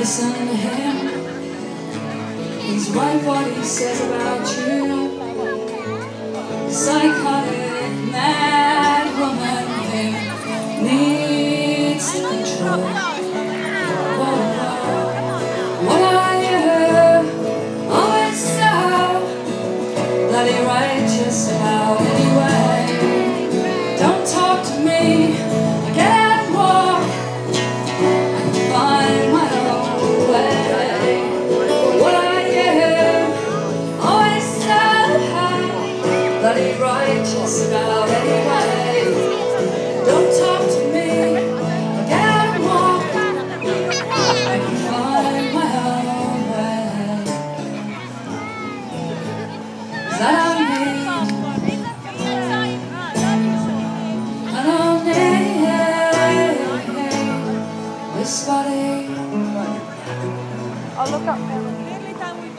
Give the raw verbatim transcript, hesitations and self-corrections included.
Listen to him, he's right what he says about you. Psychotic, mad woman here needs to control. Whoa, whoa. What I hear, always so bloody righteous about anyway. Don't talk to me, I can't walk, I can find my own way. What I hear, always so bloody righteous about anyway. Don't talk to me, I can't walk, I can find my own way. Is that I need, I don't need this body. I'll look up there.